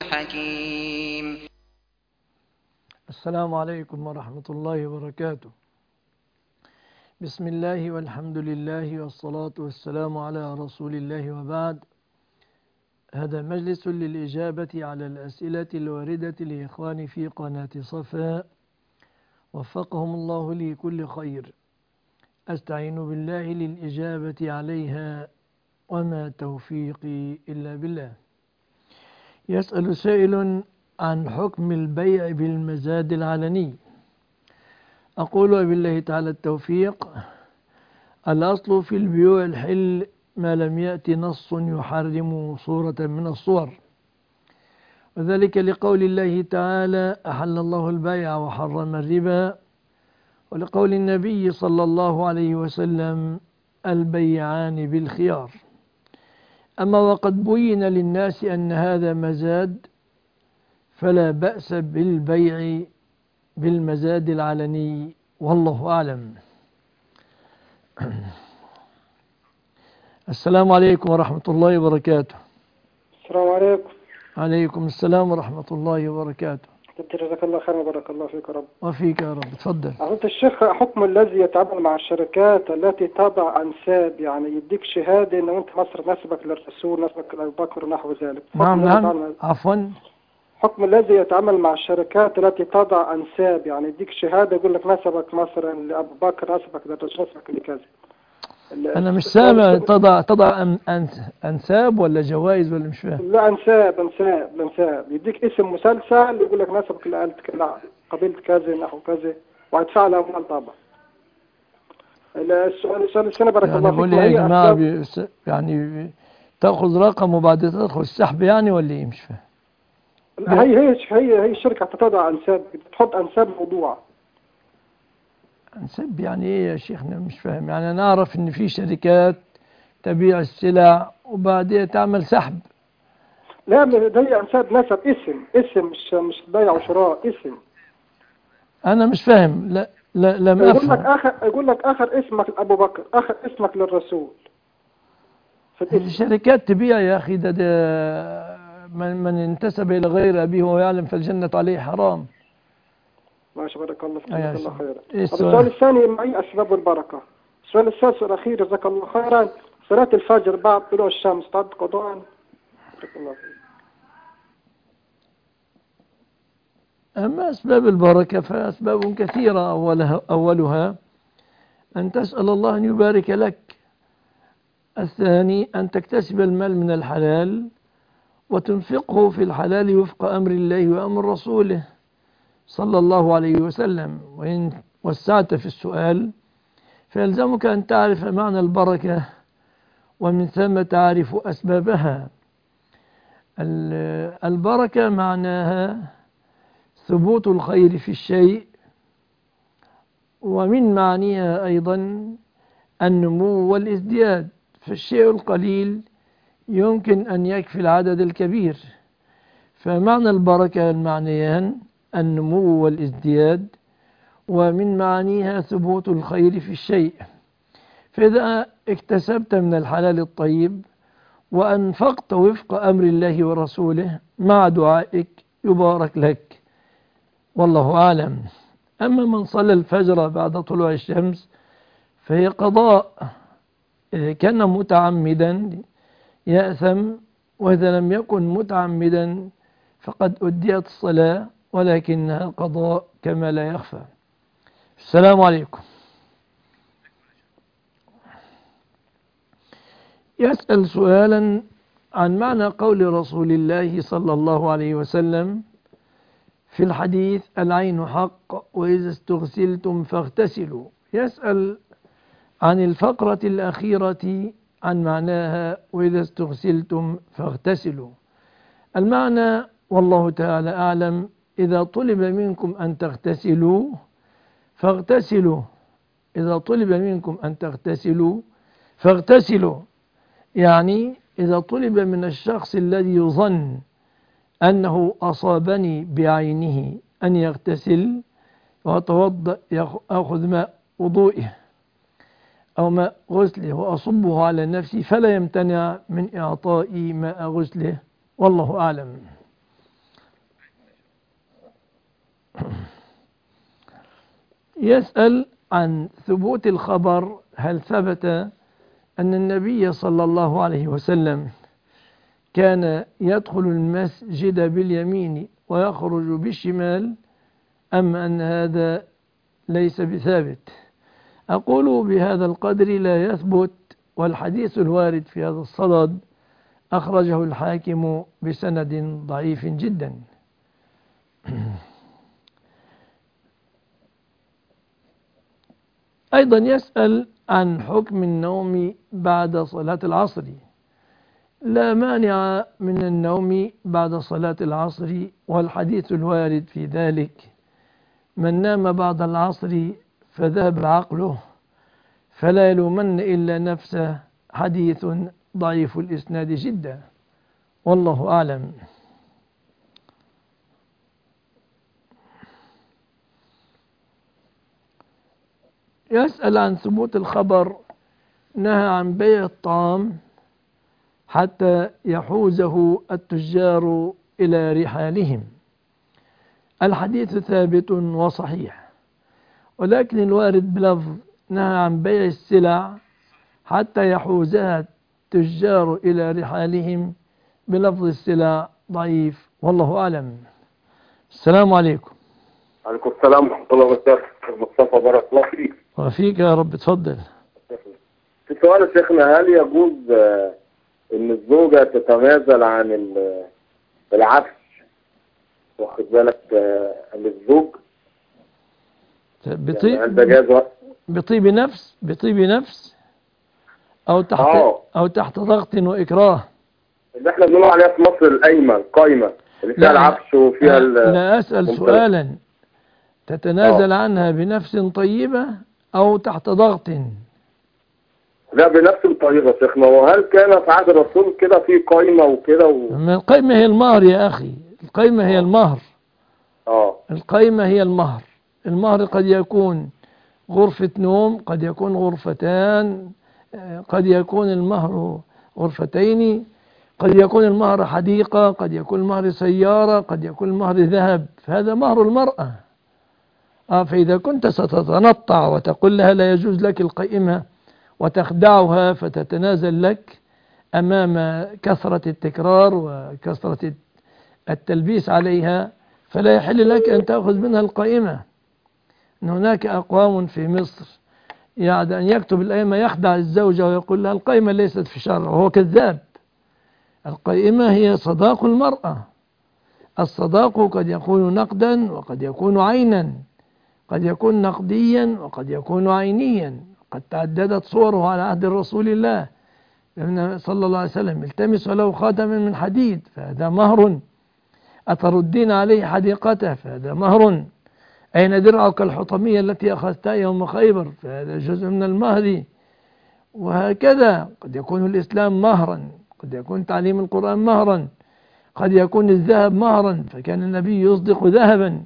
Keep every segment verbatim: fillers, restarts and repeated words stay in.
حكيم. السلام عليكم ورحمة الله وبركاته. بسم الله والحمد لله والصلاة والسلام على رسول الله، وبعد. هذا مجلس للإجابة على الأسئلة الواردة لإخواني في قناة صفاء، وفقهم الله لكل خير. أستعين بالله للإجابة عليها، وما توفيقي إلا بالله. يسأل سائل عن حكم البيع بالمزاد العلني. أقول بالله تعالى التوفيق. الأصل في البيوع الحل ما لم يأتي نص يحرم صورة من الصور، وذلك لقول الله تعالى: أحل الله البيع وحرم الربا، ولقول النبي صلى الله عليه وسلم: البيعان بالخيار. أما وقد بين للناس أن هذا مزاد، فلا بأس بالبيع بالمزاد العلني، والله أعلم. السلام عليكم ورحمة الله وبركاته. السلام عليكم. عليكم السلام ورحمة الله وبركاته. جزاك الله خير وبارك الله فيك يا رب. وفيك يا رب. تفضل. أنت الشيخ، حكم الذي يتعامل مع الشركات التي تضع أنساب، يعني يديك شهادة أنه أنت مصر نسبك للرسول، نسبك لأبو بكر ونحو ذلك. نعم نعم عفوا. حكم الذي يتعامل مع الشركات التي تضع أنساب، يعني يديك شهادة يقول لك نسبك مثلا لأبو بكر، نسبك للرسول، نسبك لكذا. أنا مش سامع. تضع تضع أنساب ولا جوائز ولا مش فاهم؟ لا، أنساب أنساب أنساب يديك اسم مسلسل يقول لك نسبك لعائلة قبيلة كذا نحو كذا، وهيدفع لها أموال طبعا. السؤال السؤال السنة بارك يعني الله فيك. بقول يا جماعة بي يعني تأخذ رقم وبعد تدخل السحب يعني ولا إيه؟ مش فاهم. هي هي هي هي الشركة تضع أنساب، تحط أنساب موضوع. أنساب يعني إيه يا شيخنا؟ مش فاهم. يعني أنا أعرف إن في شركات تبيع السلع وبعدين تعمل سحب. لا، ده هي أنساب، نسب، اسم اسم مش مش بيع وشراء، اسم. أنا مش فاهم. لا لا لم يقول أفهم. لك آخر يقول لك آخر اسمك أبو بكر، آخر اسمك للرسول. الشركات تبيع يا أخي. ده, ده من, من انتسب إلى غير أبيه وهو يعلم فالجنة عليه حرام. ماشي، بارك الله فيك، أيوة. جزاك الله خيرا. إيه السؤال الثاني معي أسباب البركة. السؤال الثالث والأخير، جزاك الله خيرا. صلاة الفجر بعد طلوع الشمس تعد قضاء؟ بارك الله فيك. أما أسباب البركة فأسباب كثيرة. أولها, أولها أن تسأل الله أن يبارك لك. الثاني أن تكتسب المال من الحلال وتنفقه في الحلال وفق أمر الله وأمر رسوله صلى الله عليه وسلم. وإن وسعت في السؤال فيلزمك أن تعرف معنى البركة، ومن ثم تعرف أسبابها. البركة معناها ثبوت الخير في الشيء، ومن معانيها أيضا النمو والازدياد. فالشيء القليل يمكن أن يكفي العدد الكبير. فمعنى البركة المعنيان النمو والازدياد، ومن معانيها ثبوت الخير في الشيء. فإذا اكتسبت من الحلال الطيب وأنفقت وفق أمر الله ورسوله مع دعائك يبارك لك، والله أعلم. أما من صلى الفجر بعد طلوع الشمس فهي قضاء. إذا كان متعمدا يأثم، وإذا لم يكن متعمدا فقد أديت الصلاة، ولكنها قضاء كما لا يخفى. السلام عليكم. يسأل سؤالا عن معنى قول رسول الله صلى الله عليه وسلم في الحديث: العين حق وإذا استغسلتم فاغتسلوا. يسأل عن الفقرة الأخيرة عن معناها: وإذا استغسلتم فاغتسلوا. المعنى والله تعالى أعلم: إذا طلب منكم أن تغتسلوا فاغتسلوا. إذا طلب منكم أن تغتسلوا فاغتسلوا، يعني إذا طلب من الشخص الذي يظن أنه أصابني بعينه أن يغتسل ويتوضأ، يأخذ ماء وضوئه أو ماء غسله وأصبه على نفسي، فلا يمتنع من إعطائي ماء غسله، والله أعلم. يسأل عن ثبوت الخبر، هل ثبت أن النبي صلى الله عليه وسلم كان يدخل المسجد باليمين ويخرج بالشمال، أم أن هذا ليس بثابت؟ أقول بهذا القدر لا يثبت، والحديث الوارد في هذا الصدد أخرجه الحاكم بسند ضعيف جدا. أيضا يسأل عن حكم النوم بعد صلاة العصر. لا مانع من النوم بعد صلاة العصر، والحديث الوارد في ذلك: من نام بعد العصر فذهب عقله فلا يلومن إلا نفسه، حديث ضعيف الإسناد جدا، والله أعلم. يسأل عن ثبوت الخبر: نهى عن بيع الطعام حتى يحوزه التجار إلى رحالهم. الحديث ثابت وصحيح، ولكن الوارد بلفظ نهى عن بيع السلع حتى يحوزها التجار إلى رحالهم بلفظ السلع ضعيف، والله أعلم. السلام عليكم. عليكم السلام ورحمة الله وبركاته. مصطفى بارك الله فيك. وفيك يا رب، اتفضل. في سؤال يا شيخنا: هل يجوز ان الزوجة تتنازل عن العفش، واخد بالك، عن الزوج؟ بطيب يعني هل ده جاز؟ بطيب نفس بطيب نفس او تحت أوه. او تحت ضغط واكراه، اللي احنا بنقول عليها في مصر القايمة القايمة اللي فيها العفش وفيها ال لا أسأل سؤالا: تتنازل أوه. عنها بنفس طيبة او تحت ضغط؟ لا، بنفس طيبة يا شيخنا. وهل كان في عهد الرسول كده في قايمة وكده و... القايمة هي المهر يا أخي، القايمة هي المهر. اه القايمة هي المهر. المهر قد يكون غرفة نوم، قد يكون غرفتان، قد يكون المهر غرفتين، قد يكون المهر حديقة، قد يكون المهر سيارة، قد يكون المهر ذهب، فهذا مهر المرأة. آه فإذا كنت ستتنطع وتقول لها لا يجوز لك القائمة وتخدعها فتتنازل لك أمام كثرة التكرار وكثرة التلبيس عليها، فلا يحل لك أن تأخذ منها القائمة. إن هناك أقوام في مصر يعد أن يكتب القائمة يخدع الزوجة ويقول لها القائمة ليست في شرع، وهو كذاب. القائمة هي صداق المرأة. الصداق قد يكون نقدا وقد يكون عينا، قد يكون نقديا وقد يكون عينيا، قد تعددت صوره على عهد رسول الله صلى الله عليه وسلم: التمس ولو خاتما من حديد، فهذا مهر. أتردين عليه حديقته، فهذا مهر. أين درعك الحطمية التي أخذتها يوم خيبر، فهذا جزء من المهر. وهكذا قد يكون الإسلام مهرا، قد يكون تعليم القرآن مهرا، قد يكون الذهب مهرا، فكان النبي يصدق ذهبا.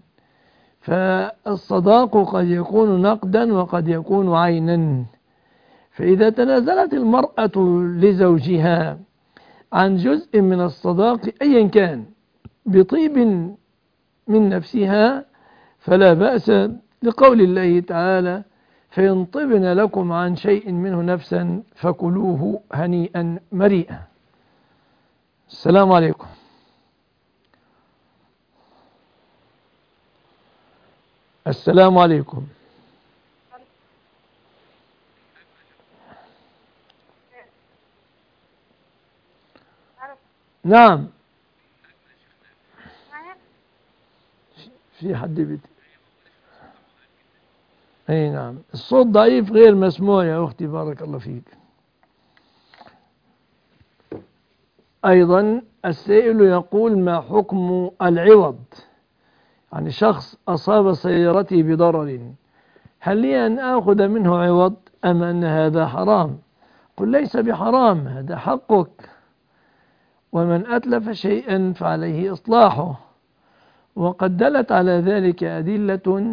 فالصداق قد يكون نقدا وقد يكون عينا. فإذا تنازلت المرأة لزوجها عن جزء من الصداق أيا كان بطيب من نفسها فلا بأس، لقول الله تعالى: فإن طبن لكم عن شيء منه نفسا فكلوه هنيئا مريئا. السلام عليكم. السلام عليكم. نعم، في حد بيت اي نعم، الصوت ضعيف غير مسموع يا اختي، بارك الله فيك. ايضا السائل يقول: ما حكم العوض؟ يعني شخص اصاب سيارتي بضرر، هل لي ان اخذ منه عوض ام ان هذا حرام؟ قل: ليس بحرام، هذا حقك، ومن اتلف شيئا فعليه اصلاحه. وقد دلت على ذلك أدلة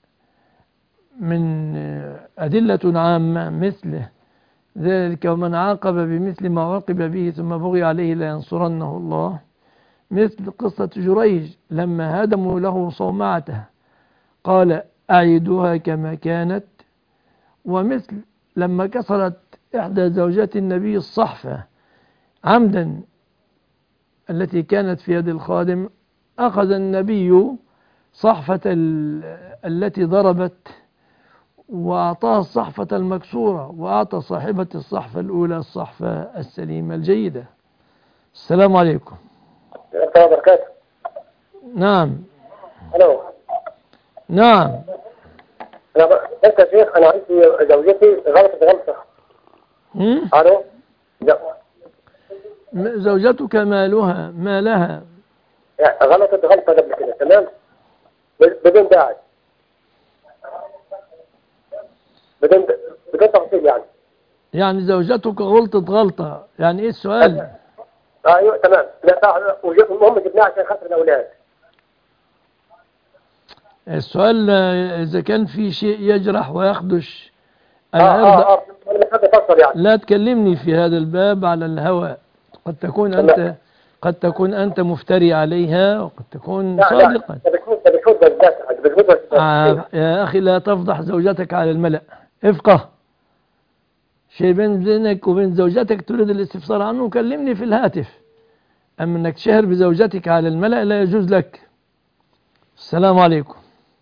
من أدلة عامة مثل ذلك: ومن عاقب بمثل ما عوقب به ثم بغي عليه لينصرنه الله، مثل قصة جريج لما هدموا له صومعته قال: أعيدوها كما كانت. ومثل لما كسرت إحدى زوجات النبي الصحفة عمدا التي كانت في يد الخادم، أخذ النبي صحفة التي ضربت وأعطاها الصحفة المكسورة، وأعطى صاحبة الصحفة الأولى الصحفة السليمة الجيدة. السلام عليكم. السلام عليكم وبركاته. نعم. الو. نعم. انا انت يا شيخ، انا عندي زوجتي غلطت غلطه. هم؟ الو. م- زوجتك مالها ما لها؟ يعني غلطت غلطه قبل كده، تمام، بدون داعي، بدون بدون تفصيل يعني. يعني زوجتك غلطت غلطة، يعني ايه السؤال؟ ايوه تمام. لا المهم جبناها عشان خاطر الاولاد. السؤال آه، إذا كان في شيء يجرح ويخدش اه العرض اه اه انا مش حابب افصل يعني. لا تكلمني في هذا الباب على الهواء. قد تكون أنت قد تكون أنت مفتري عليها، وقد تكون لا صادقا. لا بتفوت بتفوت بالذات بتفوت آه يا أخي لا تفضح زوجتك على الملأ، افقه. شيء بين بينك وبين زوجتك تريد الاستفسار عنه كلمني في الهاتف، أما أنك تشهر بزوجتك على الملأ لا يجوز لك. السلام عليكم.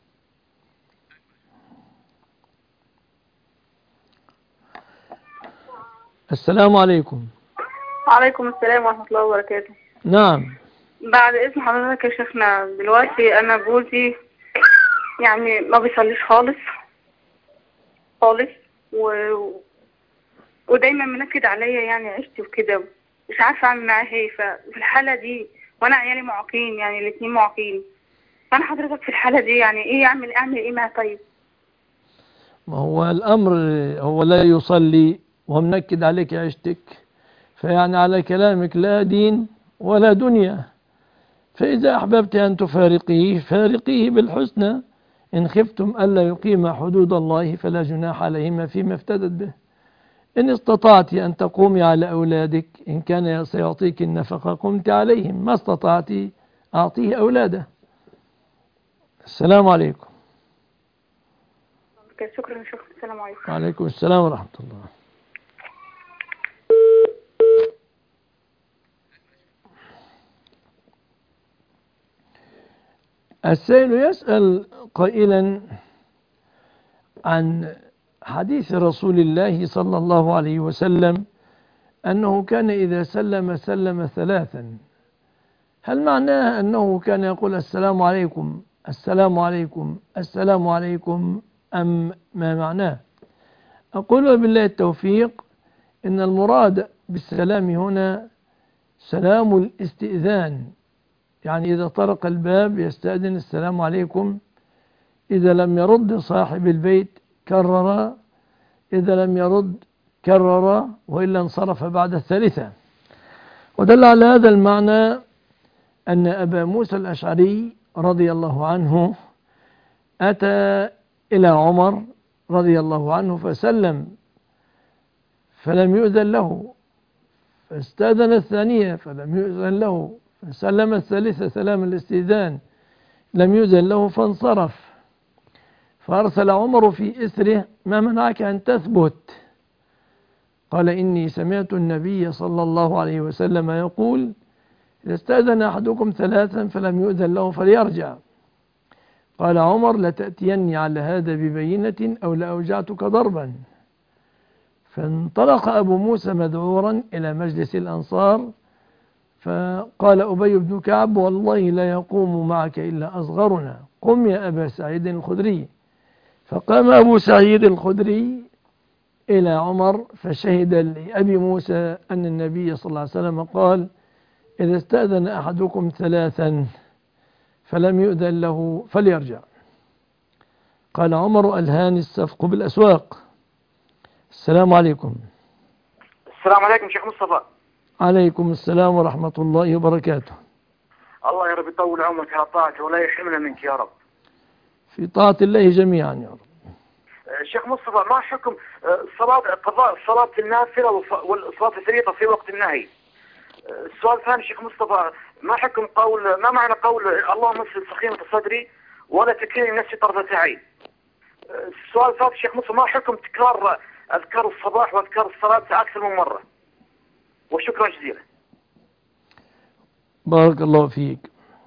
السلام عليكم. وعليكم السلام ورحمة الله وبركاته. نعم. بعد إذن حضرتك يا شيخنا، دلوقتي أنا جوزي يعني ما بيصليش خالص خالص و... ودايما منكد عليا يعني عشتي وكده، مش عارفة أعمل معاه إيه. ففي الحالة دي وأنا عيالي معاقين، يعني الاتنين معاقين، فأنا حضرتك في الحالة دي يعني إيه أعمل أعمل إيه معاه طيب؟ ما هو الأمر هو لا يصلي ومنكد عليك عشتك، فيعني على كلامك لا دين ولا دنيا. فإذا أحببت أن تفارقيه فارقيه بالحسنى، إن خفتم ألا يقيم حدود الله فلا جناح عليهما فيما افتدت به. إن استطعت أن تقومي على أولادك، إن كان سيعطيك النفقة قمت عليهم، ما استطعت أعطيه أولاده. السلام عليكم. شكرا شكرا. السلام عليكم. وعليكم السلام ورحمة الله. السائل يسأل قائلا عن حديث رسول الله صلى الله عليه وسلم أنه كان إذا سلم سلم ثلاثا، هل معناه أنه كان يقول السلام عليكم السلام عليكم السلام عليكم أم ما معناه؟ أقول بالله التوفيق إن المراد بالسلام هنا سلام الاستئذان، يعني إذا طرق الباب يستأذن السلام عليكم، إذا لم يرد صاحب البيت كرر، إذا لم يرد كرر، وإلا انصرف بعد الثالثة. ودل على هذا المعنى أن أبا موسى الأشعري رضي الله عنه أتى إلى عمر رضي الله عنه فسلم فلم يؤذن له، فاستأذن الثانية فلم يؤذن له، فسلم الثالثة سلام الاستئذان لم يؤذن له فانصرف. فأرسل عمر في إثره: ما منعك أن تثبت؟ قال: إني سمعت النبي صلى الله عليه وسلم يقول: إذا استأذن أحدكم ثلاثا فلم يؤذن له فليرجع. قال عمر: لتأتيني على هذا ببينة أو لأوجعتك ضربا. فانطلق أبو موسى مذعورا إلى مجلس الأنصار، فقال أبي بن كعب: والله لا يقوم معك إلا أصغرنا، قم يا أبا سعيد الخدري. فقام أبو سعيد الخدري إلى عمر فشهد لأبي موسى أن النبي صلى الله عليه وسلم قال: إذا استأذن أحدكم ثلاثا فلم يؤذن له فليرجع. قال عمر: ألهاني السفق بالأسواق. السلام عليكم. السلام عليكم شيخ مصطفى. عليكم السلام ورحمة الله وبركاته. الله يا رب يطول عمرك على طاعته ولا يحرمنا منك يا رب. في طاعة الله جميعا يا رب. شيخ مصطفى، ما حكم صلاة قضاء صلاة النافلة والصلاة الفريضة في وقت النهي؟ السؤال الثاني شيخ مصطفى، ما حكم قول ما معنى قول اللهم اسلل سخيمة صدري ولا تكلني نفسي طرفة عين؟ السؤال الثالث شيخ مصطفى، ما حكم تكرار أذكار الصباح وأذكار الصلاة أكثر من مرة؟ وشكرا جزيلا. بارك الله فيك.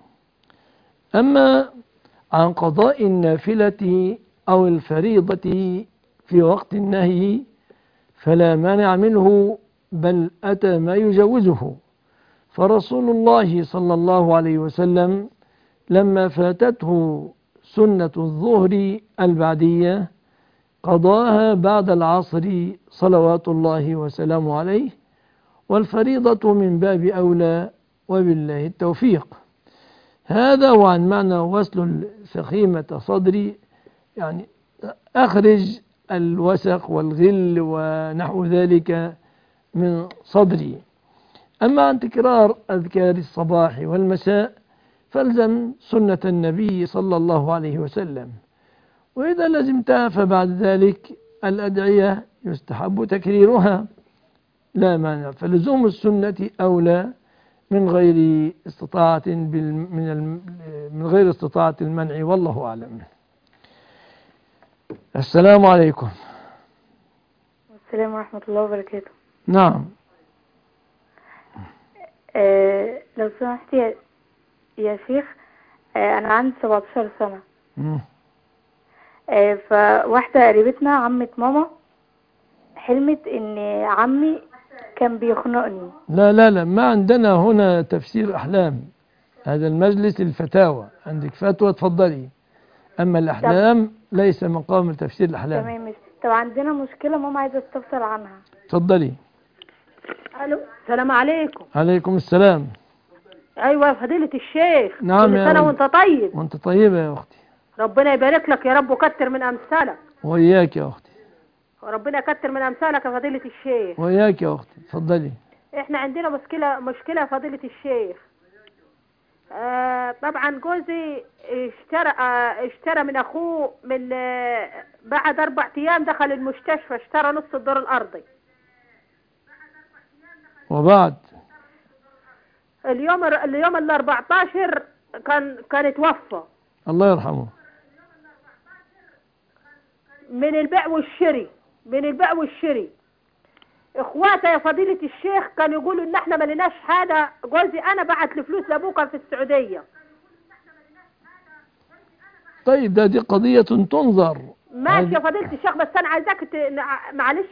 أما عن قضاء النافلة أو الفريضة في وقت النهي فلا مانع منه، بل أتى ما يجوزه. فرسول الله صلى الله عليه وسلم لما فاتته سنة الظهر البعدية قضاها بعد العصر صلوات الله وسلامه عليه، والفريضة من باب أولى، وبالله التوفيق. هذا وعن معنى وصل سخيمة صدري، يعني أخرج الوسخ والغل ونحو ذلك من صدري. أما عن تكرار أذكار الصباح والمساء فالزم سنة النبي صلى الله عليه وسلم، وإذا لزمتها فبعد ذلك الأدعية يستحب تكريرها لا مانع، فلزوم السنة أولى من غير استطاعة من من غير استطاعة المنع، والله أعلم. السلام عليكم. السلام ورحمة الله وبركاته. نعم. آه لو سمحت يا, يا شيخ، آه أنا عندي سبعتاشر سنة. مم. آه فواحدة قريبتنا عمة ماما حلمت إن عمي كان بيخنقني. لا لا لا، ما عندنا هنا تفسير أحلام، هذا المجلس الفتاوى، عندك فتوى تفضلي، أما الأحلام ليس مقام تفسير الأحلام. تمام. طب عندنا مشكلة ماما عايزة تستفسر عنها. تفضلي. الو، السلام عليكم. عليكم السلام. ايوه يا فضيلة الشيخ. نعم كل يا سنة ولد. وانت طيب. وانت طيبة يا أختي. ربنا يبارك لك يا رب وكتر من امثالك. وإياك يا أختي. وربنا يكتر من امثالك يا فضيلة الشيخ. وإياك يا أختي، تفضلي. احنا عندنا مشكلة مشكلة يا فضيلة الشيخ. آه طبعا جوزي اشترى آه اشترى من اخوه من آه بعد اربع ايام دخل المستشفى، اشترى نص الدور الارضي. وبعد اليوم اليوم ال أربعتاشر كان كان اتوفى. الله يرحمه. من البيع والشري من البيع والشري اخواته يا فضيلة الشيخ كانوا يقولوا ان احنا ما لناش حاجة. جوزي انا بعت الفلوس لابوه كان في السعودية. طيب ده دي قضية تنظر. ماشي يا فضيلة الشيخ، بس انا عايزاك ت... معلش.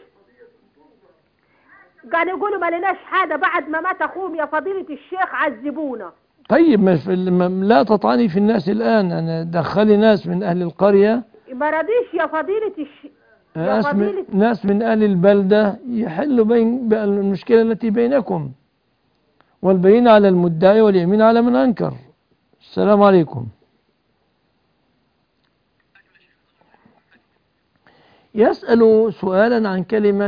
قالوا يقولوا ما لناش حاجة بعد ما مات اخوهم يا فضيلة الشيخ، عذبونا. طيب مش في الم... لا تطعني في الناس الآن، أنا دخلي ناس من أهل القرية ما رضيش يا فضيلة الشيخ. ناس من, ناس من أهل البلدة يحلوا بين المشكلة التي بينكم، والبينة على المدعي واليمين على من أنكر. السلام عليكم. يسأل سؤالا عن كلمة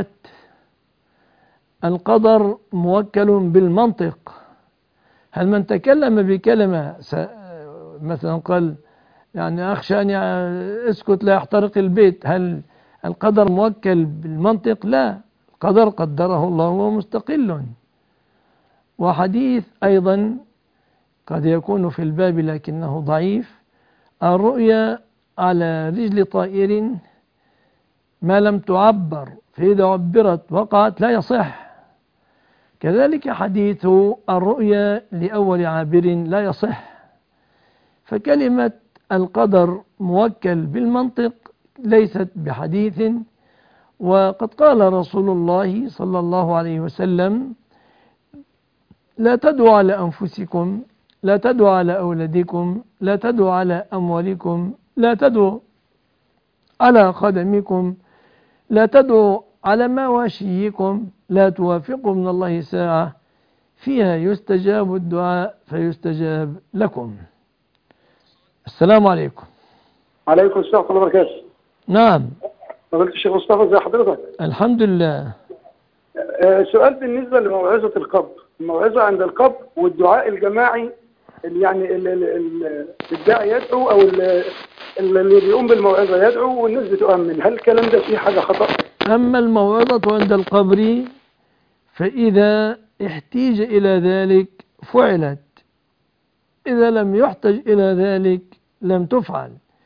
القدر موكل بالمنطق. هل من تكلم بكلمة مثلا قال يعني أخشى أن اسكت لا يحترق البيت، هل القدر موكل بالمنطق؟ لا، القدر قدره الله وهو مستقل. وحديث أيضا قد يكون في الباب لكنه ضعيف، الرؤيا على رجل طائر ما لم تعبر، فإذا عبرت وقعت لا يصح. كذلك حديث الرؤيا لأول عابر لا يصح. فكلمة القدر موكل بالمنطق ليست بحديث. وقد قال رسول الله صلى الله عليه وسلم: لا تدعوا على أنفسكم، لا تدعوا على أولادكم، لا تدعوا على أموالكم، لا تدعوا على خدمكم، لا تدعوا على مواشيكم، لا توافقوا من الله ساعة فيها يستجاب الدعاء فيستجاب لكم. السلام عليكم. عليكم السلام ورحمة الله وبركاته. نعم. فضيلة الشيخ مصطفى، ازي حضرتك؟ الحمد لله. آه سؤال بالنسبة لموعظة القبر، الموعظة عند القبر والدعاء الجماعي، اللي يعني ال ال ال الداعي يدعو او اللي بيقوم بالموعظة يدعو والناس بتؤمن، هل الكلام ده فيه حاجة خطأ؟ أما الموعظة عند القبر فإذا احتيج إلى ذلك فعلت، إذا لم يحتج إلى ذلك لم تفعل.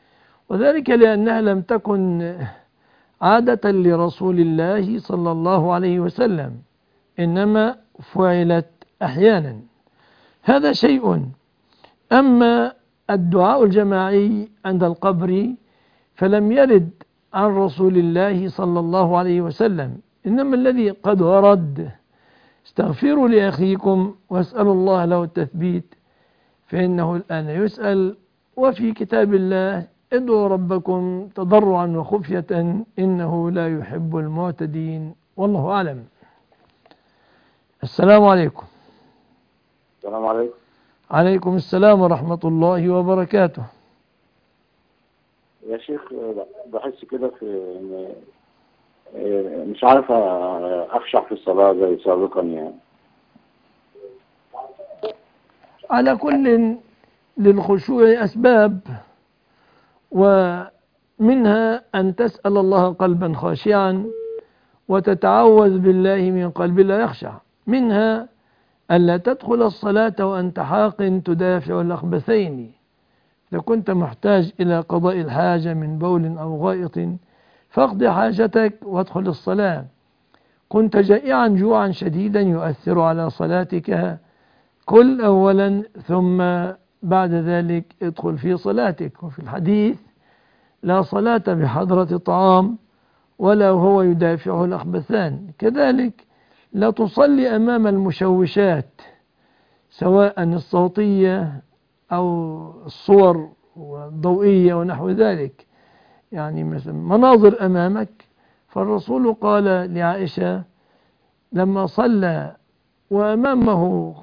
وذلك لأنها لم تكن عادة لرسول الله صلى الله عليه وسلم، إنما فعلت أحيانا. هذا شيء. أما الدعاء الجماعي عند القبر فلم يرد عن رسول الله صلى الله عليه وسلم، إنما الذي قد ورد: استغفروا لأخيكم واسألوا الله له التثبيت فإنه الآن يسأل. وفي كتاب الله: ادعوا ربكم تضرعا وخفية إنه لا يحب المعتدين. والله أعلم. السلام عليكم. السلام عليكم. عليكم السلام ورحمة الله وبركاته. يا شيخ بحس كده في إن مش عارف أخشع في الصلاة زي سابقا يعني. على كل للخشوع أسباب، ومنها أن تسأل الله قلبا خاشعا وتتعوذ بالله من قلب لا يخشع، منها ألا تدخل الصلاة وأنت حاق تدافع الأخبثين. إذا كنت محتاج إلى قضاء الحاجة من بول أو غائط فاقض حاجتك وادخل الصلاة. كنت جائعا جوعا شديدا يؤثر على صلاتك، كل أولا ثم بعد ذلك ادخل في صلاتك. وفي الحديث: لا صلاة بحضرة طعام ولا هو يدافعه الأخبثان. كذلك لا تصلي أمام المشوشات سواء الصوتية أو الصور والضوئية ونحو ذلك، يعني مثلا مناظر أمامك. فالرسول قال لعائشة لما صلى وأمامه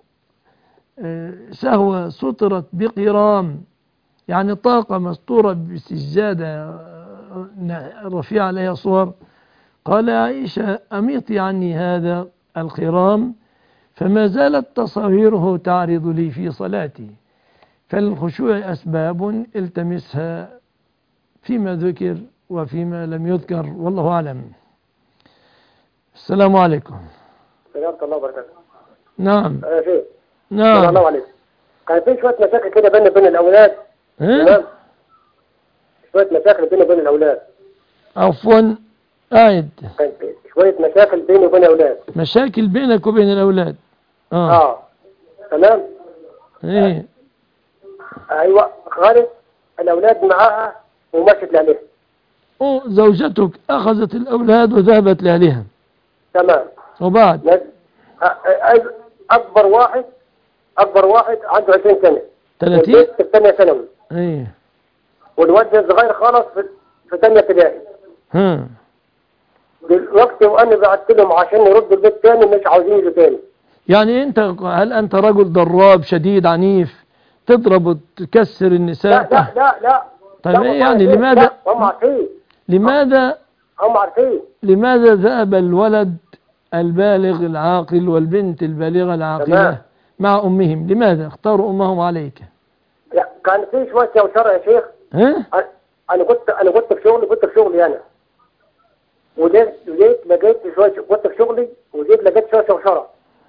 سهوة سترت بقرام، يعني طاقة مستورة بسجادة رفيع عليها صور، قال عائشة: أميطي عني هذا القرام، فما زالت تصاويره تعرض لي في صلاتي. فالخشوع أسباب التمسها فيما ذكر وفيما لم يذكر، والله أعلم. السلام عليكم. السلام الله وبركاته. نعم. يا شيخ. نعم. الله عليك. كان في شوية مشاكل كده بيني وبين الأولاد. ها؟ تمام. شوية مشاكل بيني وبين الأولاد. عفوا قاعد. كان في شوية مشاكل بيني وبين الأولاد. مشاكل بينك وبين الأولاد. آه. آه. تمام. إيه. أيوة خالد الأولاد معاها ومشت لأهلها. أو زوجتك أخذت الأولاد وذهبت لأهلها. تمام. وبعد؟ أكبر واحد أكبر واحد عنده عشرين سنة. ثلاثين؟ والبنت في ثانية ثانوي. إيه. والواد الصغير خالص في في ثانية ابتدائي. ها. دلوقتي وأنا بعت لهم عشان يردوا البيت تاني مش عاوزين يجوا تاني. يعني أنت هل أنت رجل ضراب شديد عنيف تضرب وتكسر النساء؟ لا لا لا لا. طيب إيه يعني لماذا؟ هم عارفين. لماذا؟ هم عارفين. لماذا ذهب الولد البالغ العاقل والبنت البالغة العاقلة مع أمهم؟ لماذا اختاروا أمهم عليك؟ لا كان في شوية شوشرة يا شيخ. ها؟ أنا كنت أنا كنت في شغلي كنت في شغلي أنا. وجيت جيت لقيت شوية كنت في شغلي وجيت لقيت شوية شوشرة.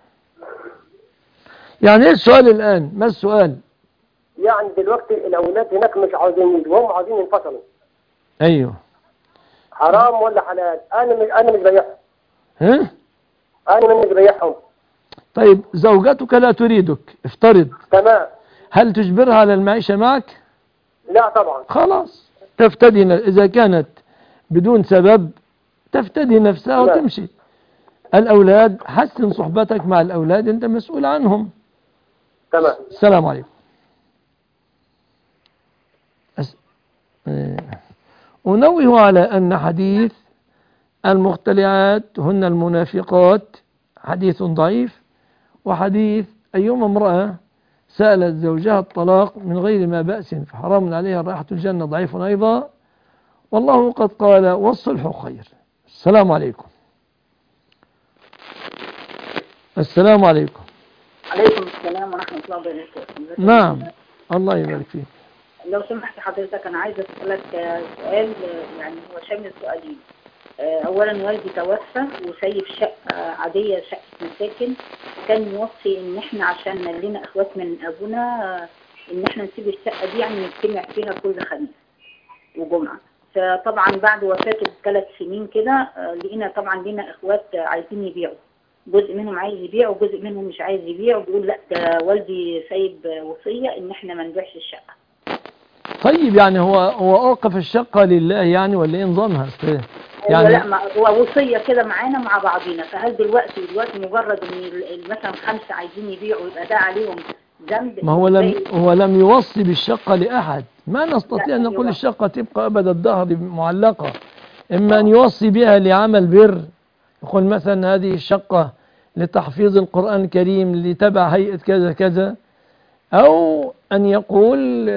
يعني إيه السؤال الآن؟ ما السؤال؟ يعني دلوقتي الأولاد هناك مش عاوزين يجوا وهم عاوزين ينفصلوا. أيوه. حرام ولا حلال؟ أنا مش أنا مش بيعهم. ها؟ أنا مش بيعهم. طيب زوجتك لا تريدك، افترض. تمام. هل تجبرها على المعيشة معك؟ لا طبعا. خلاص تفتدي، إذا كانت بدون سبب تفتدي نفسها تمام. وتمشي. الأولاد حسن صحبتك مع الأولاد، أنت مسؤول عنهم. تمام. السلام عليكم. أس... أنوه على أن حديث المختلعات هن المنافقات حديث ضعيف، وحديث أيما امرأة سألت زوجها الطلاق من غير ما بأس فحرام عليها رائحة الجنة ضعيف أيضا، والله قد قال والصلح خير. السلام عليكم. السلام عليكم. عليكم السلام ورحمة الله وبركاته. نعم الله يبارك فيك. لو سمحت حضرتك أنا عايزة أسألك سؤال، يعني هو شامل سؤالين. أولا والدي توفى وسايب شقة عادية، شقة مساكن، كان موصي إن إحنا عشان لنا أخوات من أبونا إن إحنا نسيب الشقة دي يعني نجتمع فيها كل خميس. وجمعة. فطبعا بعد وفاته بثلاث سنين كده لقينا طبعا لينا اخوات عايزين يبيعوا، جزء منهم عايز يبيع وجزء منهم مش عايز يبيع، وبيقول لا ده والدي سايب وصية ان احنا ما نبيعش الشقة. طيب يعني هو هو اوقف الشقة لله يعني ولا ايه نظامها؟ يعني لا، ما هو وصية كده معانا مع بعضينا. فهل دلوقتي دلوقتي مجرد ان مثلا خمسة عايزين يبيعوا يبقى ده عليهم ذنب؟ ما هو لم هو لم يوصي بالشقة لأحد، ما نستطيع أن نقول الشقة تبقى أبد الدهر معلقة. إما أن يوصي بها لعمل بر، يقول مثلا هذه الشقة لتحفيظ القرآن الكريم لتبع هيئة كذا كذا، أو أن يقول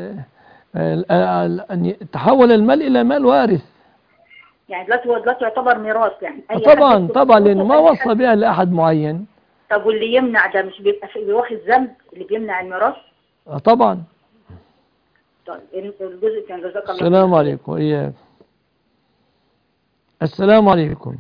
أن تحول المال إلى مال وارث. يعني دلوقتي هو دلوقتي يعتبر ميراث يعني أي طبعا طبعا لأنه ما وصى بها لأحد معين. طب واللي يمنع ده مش بيبقى في واخد ذنب اللي بيمنع الميراث؟ اه طبعا. طيب الجزء كان جزاك الله. السلام عليكم. وإياك. السلام عليكم.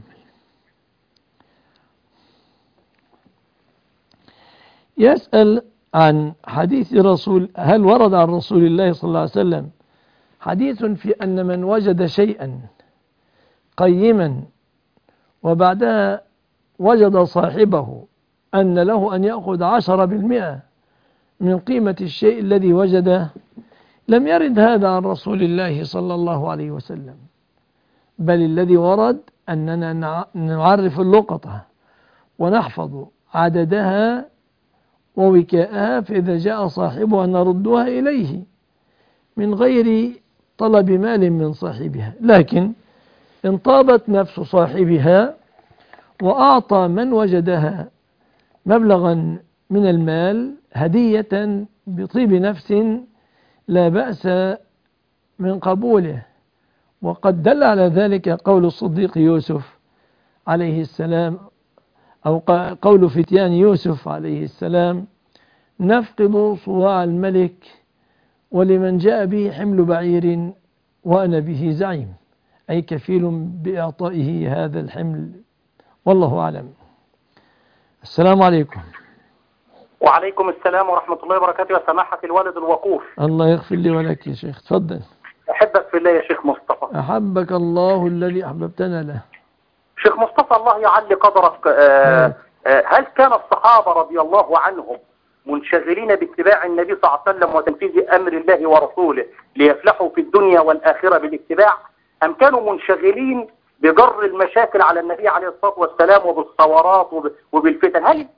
يسأل عن حديث رسول، هل ورد عن رسول الله صلى الله عليه وسلم حديث في أن من وجد شيئا قيما وبعدها وجد صاحبه أن له أن يأخذ عشرة بالمئة من قيمة الشيء الذي وجده، لم يرد هذا عن رسول الله صلى الله عليه وسلم، بل الذي ورد أننا نعرف اللقطة ونحفظ عددها ووكاءها، فإذا جاء صاحبها نردها إليه من غير طلب مال من صاحبها. لكن إن طابت نفس صاحبها وأعطى من وجدها مبلغا من المال هدية بطيب نفس لا بأس من قبوله. وقد دل على ذلك قول الصديق يوسف عليه السلام، أو قول فتيان يوسف عليه السلام: نفقد صواع الملك ولمن جاء به حمل بعير وأنا به زعيم، أي كفيل بإعطائه هذا الحمل، والله أعلم. السلام عليكم. وعليكم السلام ورحمة الله وبركاته. وسماحة الوالد الوقوف، الله يغفر لي ولك يا شيخ، تفضل. أحبك في الله يا شيخ مصطفى. أحبك الله الذي أحببتنا له. شيخ مصطفى الله يعلي قدرك، آه آه هل كان الصحابة رضي الله عنهم منشغلين باتباع النبي صلى الله عليه وسلم وتنفيذ أمر الله ورسوله ليفلحوا في الدنيا والآخرة بالاتباع، أم كانوا منشغلين بجر المشاكل على النبي عليه الصلاة والسلام وبالثورات وبالفتن؟ هل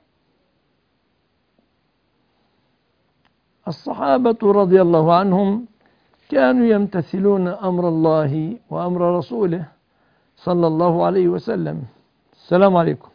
الصحابة رضي الله عنهم كانوا يمتثلون أمر الله وأمر رسوله صلى الله عليه وسلم. السلام عليكم.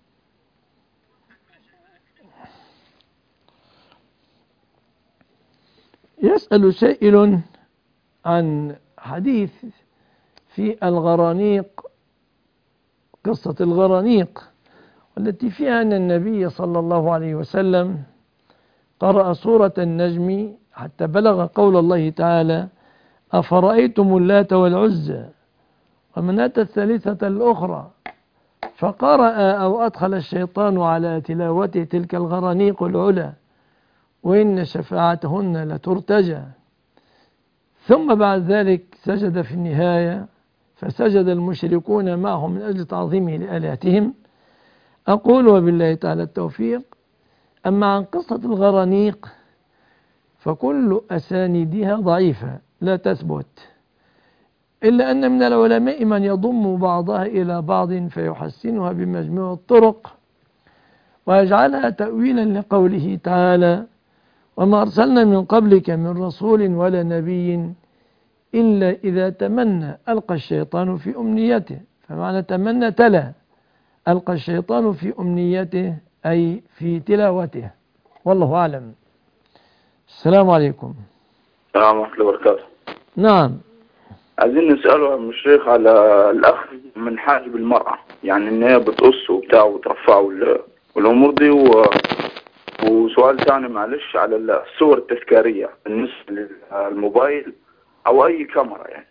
يسأل سائل عن حديث في الغرانيق، قصة الغرانيق والتي فيها أن النبي صلى الله عليه وسلم قرأ سورة النجم حتى بلغ قول الله تعالى: أفرأيتم اللات والعزى ومناة الثالثة الأخرى، فقرأ أو أدخل الشيطان على تلاوته تلك الغرانيق العلا وإن شفاعتهن لترتجى. ثم بعد ذلك سجد في النهاية، فسجد المشركون معه من أجل تعظيمه لآلهتهم. أقول وبالله تعالى التوفيق. أما عن قصة الغرانيق فكل أسانيدها ضعيفة لا تثبت، إلا أن من العلماء من يضم بعضها إلى بعض فيحسنها بمجموع الطرق ويجعلها تأويلا لقوله تعالى: وما أرسلنا من قبلك من رسول ولا نبي إلا إذا تمنى ألقى الشيطان في أمنيته. فمعنى تمنى تلا، ألقى الشيطان في أمنيته أي في تلاوته، والله أعلم. السلام عليكم. السلام ورحمة الله وبركاته. نعم، عايزين نسأله عن الشيخ على الأخذ من حاجب المرأة، يعني إن هي بتقص وبتاع وترفعه والأمور دي و... وسؤال ثاني معلش على الصور التذكارية بالنسبة للموبايل أو أي كاميرا يعني.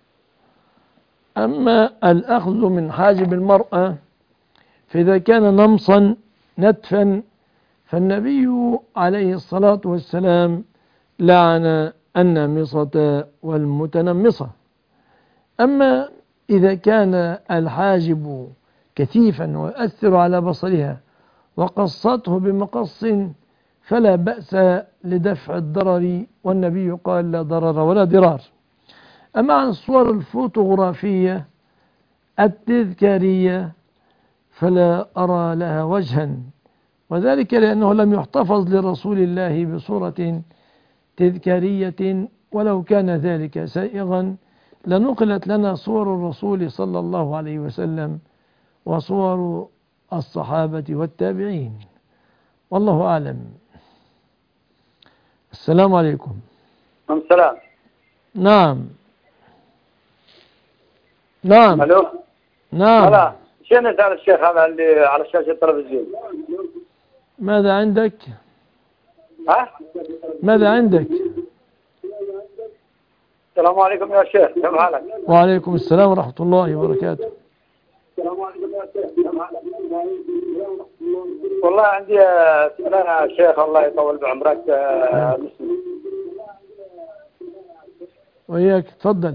أما الأخذ من حاجب المرأة فإذا كان نمصا نتفا فالنبي عليه الصلاة والسلام لعن النامصة والمتنمصة. أما إذا كان الحاجب كثيفا ويؤثر على بصرها وقصته بمقص فلا بأس لدفع الضرر، والنبي قال لا ضرر ولا ضرار. أما عن الصور الفوتوغرافية التذكارية فلا أرى لها وجها، وذلك لأنه لم يحتفظ لرسول الله بصورة تذكارية، ولو كان ذلك سائغا لنقلت لنا صور الرسول صلى الله عليه وسلم وصور الصحابة والتابعين، والله أعلم. السلام عليكم. السلام. نعم نعم الو. نعم. هلا شنو نسأل الشيخ هذا اللي على شاشة التلفزيون؟ ماذا عندك؟ ها؟ ماذا عندك؟ السلام عليكم يا شيخ، كيف حالك؟ وعليكم السلام ورحمة الله وبركاته. السلام عليكم يا شيخ، كيف حالك؟ والله عندي سؤال يا شيخ، الله يطول بعمرك. مسلم. وإياك، تفضل.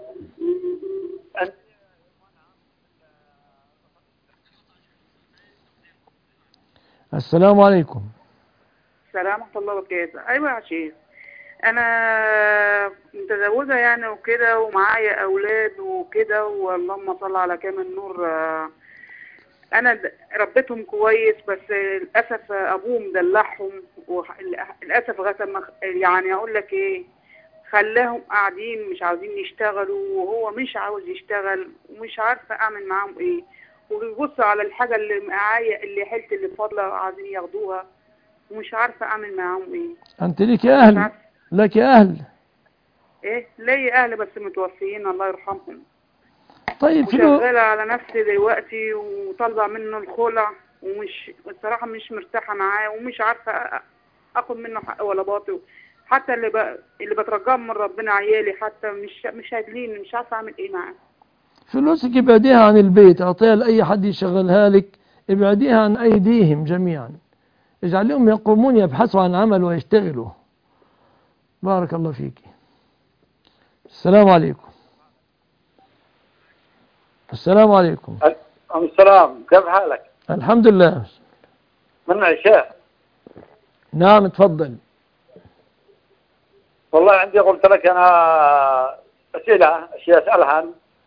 السلام عليكم. السلام ورحمة الله وبركاته. أيوة يا شيخ، أنا متزوجة يعني وكده ومعايا أولاد وكده، واللهم صل على كامل النور. أنا ربيتهم كويس، بس للأسف أبوهم مدلعهم، وللأسف غسل يعني أقول لك إيه، خلاهم قاعدين مش عاوزين يشتغلوا، وهو مش عاوز يشتغل، ومش عارفة أعمل معاهم إيه. وبيبصوا على الحاجة اللي معايا اللي حيلت اللي فاضلة عايزين ياخدوها، ومش عارفة أعمل معاهم إيه. أنت لك أهل؟ لك أهل؟ إيه، لي أهل بس متوفيين الله يرحمهم. طيب وشغالة على نفسي دلوقتي وطالبة منه الخلع، ومش الصراحة مش مرتاحة معاه، ومش عارفة أخد منه حق ولا باطل. حتى اللي ب... اللي بترجاهم من ربنا عيالي حتى مش مش هادلين، مش عارفة أعمل إيه معاه. فلوسك ابعديها عن البيت، اعطيها لأي حد يشغلها لك، ابعديها عن أيديهم جميعا، اجعلهم يقومون يبحثوا عن عمل ويشتغلوا. بارك الله فيك. السلام عليكم. السلام عليكم. السلام، كيف حالك؟ الحمد لله. من معي شيخ؟ نعم تفضل. والله عندي قلت لك أنا أسئلة أشياء أسألها.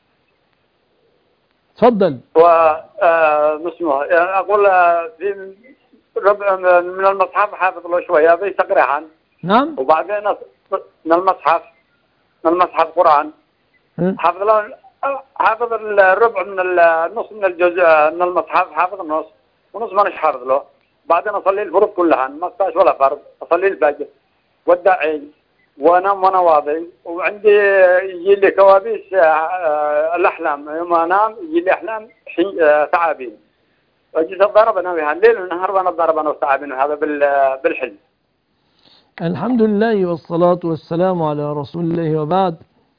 تفضل. و اسمه يعني أقول في ربع من المصحف حافظ له شوية بيستقرأها. نعم. وبعدين من المصحف من المصحف قرآن حافظ له، حافظ الربع من النص من الجزء من المصحف، حافظ النص ونص ما نش حافظ له. بعدين أصلي الفروض كلها ما أستاش ولا فرض، أصلي الفجر والداعي وأنام وأنا واضي. وعندي يجي لي كوابيس الأحلام، يوم أنام يجي لي أحلام ثعابين، أجلس أتضارب أنا بها الليل والنهار، وأنا أتضارب أنا والثعابين، وهذا بالحلم. الحمد لله والصلاة والسلام على رسول الله، وبعد.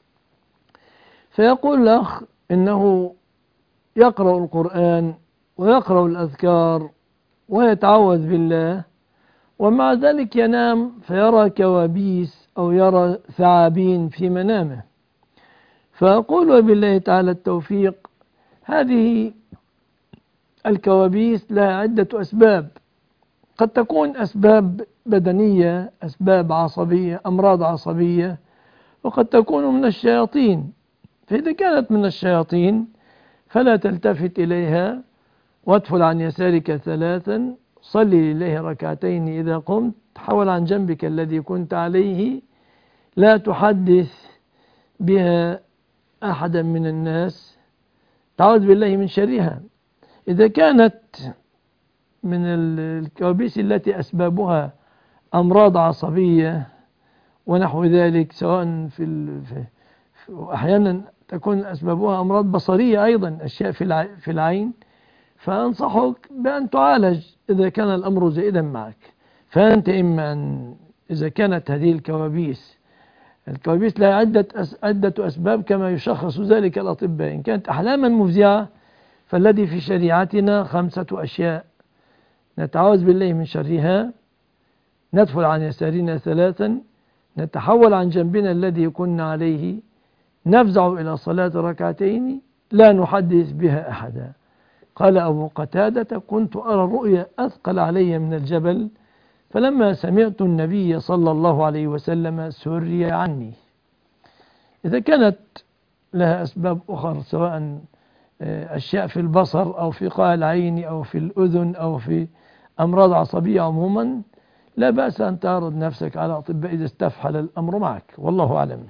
فيقول الأخ إنه يقرأ القرآن ويقرأ الأذكار ويتعوذ بالله، ومع ذلك ينام فيرى كوابيس أو يرى ثعابين في منامه. فأقول وبالله تعالى التوفيق، هذه الكوابيس لها عدة أسباب، قد تكون أسباب بدنية، أسباب عصبية، أمراض عصبية، وقد تكون من الشياطين. فإذا كانت من الشياطين فلا تلتفت إليها، وادفل عن يسارك ثلاثا، صلي لله ركعتين إذا قمت، تحول عن جنبك الذي كنت عليه، لا تحدث بها أحدا من الناس، تعوذ بالله من شرها. إذا كانت من الكوابيس التي أسبابها أمراض عصبية ونحو ذلك، سواء في, في أحيانا تكون أسبابها أمراض بصرية أيضا، أشياء في العين، فأنصحك بأن تعالج إذا كان الأمر زائدا معك. فأنت إما أن إذا كانت هذه الكوابيس الكوابيس لها عدة عدة أسباب كما يشخص ذلك الأطباء. إن كانت أحلاما مفزعة فالذي في شريعتنا خمسة أشياء: نتعوذ بالله من شرها، ندفل عن يسارنا ثلاثا، نتحول عن جنبنا الذي كنا عليه، نفزع إلى صلاة ركعتين لا نحدث بها أحدا. قال أبو قتادة: كنت أرى الرؤيا أثقل علي من الجبل، فلما سمعت النبي صلى الله عليه وسلم سري عني. إذا كانت لها أسباب أخرى، سواء أشياء في البصر أو في قاع العين أو في الأذن أو في أمراض عصبية عموما، لا بأس أن تعرض نفسك على أطباء إذا استفحل الأمر معك، والله أعلم.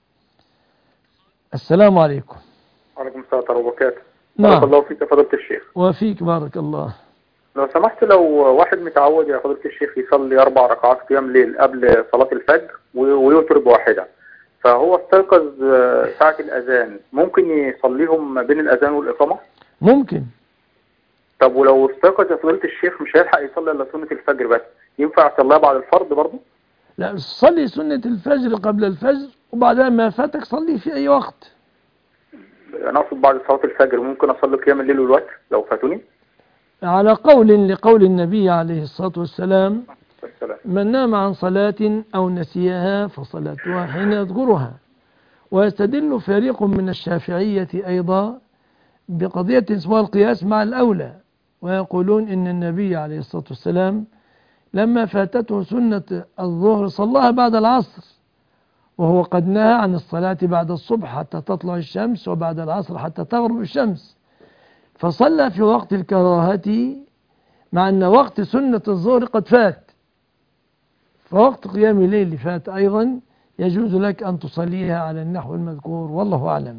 السلام عليكم. وعليكم السلام ورحمة الله وبركاته. نعم. بارك الله فيك يا فضيلة الشيخ. وفيك بارك الله. لو سمحت، لو واحد متعود يا فضيلة الشيخ يصلي أربع ركعات قيام ليل قبل صلاة الفجر ويوتر بواحدة، فهو استيقظ ساعة الأذان، ممكن يصليهم بين الأذان والإقامة؟ ممكن. طب ولو استيقظ يا فضيلة الشيخ مش هيلحق يصلي إلا سنة الفجر بس، ينفع يصليها بعد الفرض برضه؟ لا، صلي سنة الفجر قبل الفجر، وبعدها ما فاتك صلي في أي وقت. أنا أقصد بعد صلاة الفجر ممكن أصلي قيام الليل والوتر لو فاتوني؟ على قول لقول النبي عليه الصلاة والسلام: من نام عن صلاة أو نسيها فصلاتها حين يذكرها. ويستدل فريق من الشافعية أيضا بقضية اسمها القياس مع الأولى، ويقولون إن النبي عليه الصلاة والسلام لما فاتته سنة الظهر صلاها بعد العصر، وهو قد نهى عن الصلاة بعد الصبح حتى تطلع الشمس، وبعد العصر حتى تغرب الشمس، فصلى في وقت الكراهة مع أن وقت سنة الظهر قد فات، فوقت قيام الليل فات أيضا، يجوز لك أن تصليها على النحو المذكور، والله أعلم.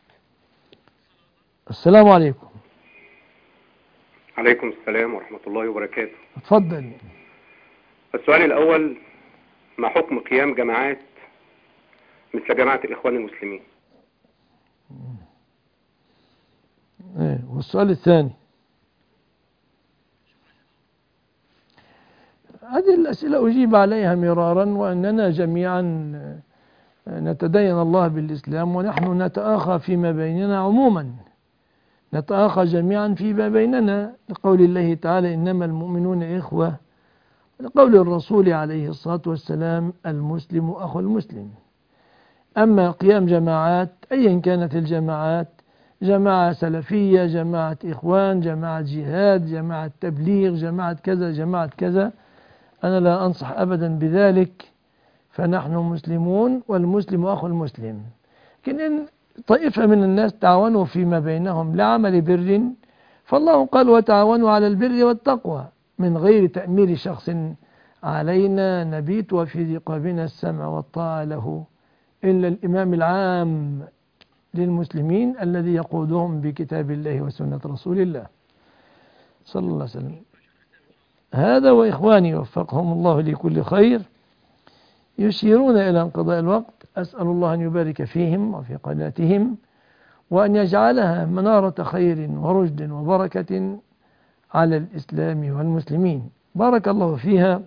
السلام عليكم. عليكم السلام ورحمة الله وبركاته. اتفضل. السؤال الأول: ما حكم قيام جماعات مثل جماعة الإخوان المسلمين؟ ايه، والسؤال الثاني؟ هذه الأسئلة أجيب عليها مرارا، وأننا جميعا نتدين الله بالإسلام، ونحن نتآخى فيما بيننا عموما، نتآخى جميعا فيما بيننا، لقول الله تعالى: إنما المؤمنون إخوة، لقول الرسول عليه الصلاة والسلام: المسلم أخو المسلم. أما قيام جماعات أيا كانت الجماعات، جماعة سلفية، جماعة إخوان، جماعة جهاد، جماعة تبليغ، جماعة كذا، جماعة كذا، أنا لا أنصح أبدا بذلك، فنحن مسلمون والمسلم أخو المسلم. لكن إن طائفة من الناس تعاونوا فيما بينهم لعمل بر، فالله قال: وتعاونوا على البر والتقوى، من غير تأمير شخص علينا نبيت وفي رقابنا السمع والطاعة له، إلا الإمام العام للمسلمين الذي يقودهم بكتاب الله وسنة رسول الله صلى الله عليه وسلم. هذا وإخواني وفقهم الله لكل خير يشيرون إلى انقضاء الوقت، أسأل الله أن يبارك فيهم وفي قناتهم، وأن يجعلها منارة خير ورشد وبركة على الإسلام والمسلمين. بارك الله فيها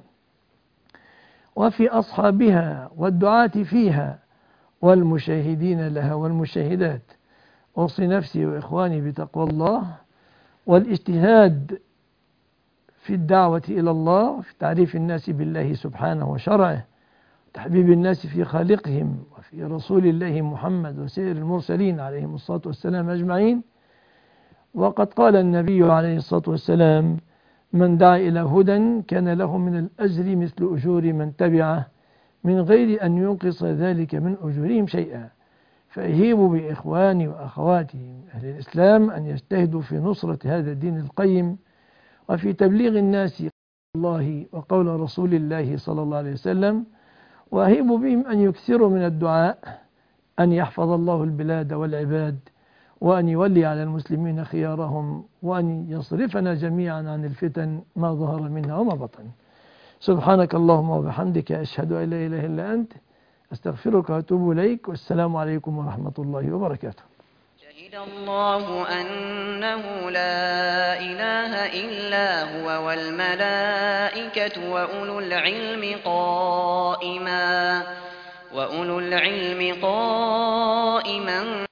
وفي أصحابها والدعاة فيها والمشاهدين لها والمشاهدات. أوصي نفسي وإخواني بتقوى الله والاجتهاد في الدعوة إلى الله، في تعريف الناس بالله سبحانه وشرعه، تحبيب الناس في خالقهم وفي رسول الله محمد وسائر المرسلين عليهم الصلاة والسلام أجمعين. وقد قال النبي عليه الصلاة والسلام: من دعا إلى هدى كان له من الأجر مثل أجور من تبعه من غير أن ينقص ذلك من أجورهم شيئا. فأهيبوا بإخواني وأخواتي من أهل الإسلام أن يجتهدوا في نصرة هذا الدين القيم وفي تبليغ الناس الله وقول رسول الله صلى الله عليه وسلم، وأهيبوا بهم أن يكثروا من الدعاء أن يحفظ الله البلاد والعباد، وأن يولي على المسلمين خيارهم، وأن يصرفنا جميعا عن الفتن ما ظهر منها وما بطن. سبحانك اللهم وبحمدك، أشهد أن لا إله إلا أنت، أستغفرك وأتوب إليك، والسلام عليكم ورحمة الله وبركاته. شهد الله أنه لا إله إلا هو والملائكة وأولو العلم قائما وأولو العلم قائما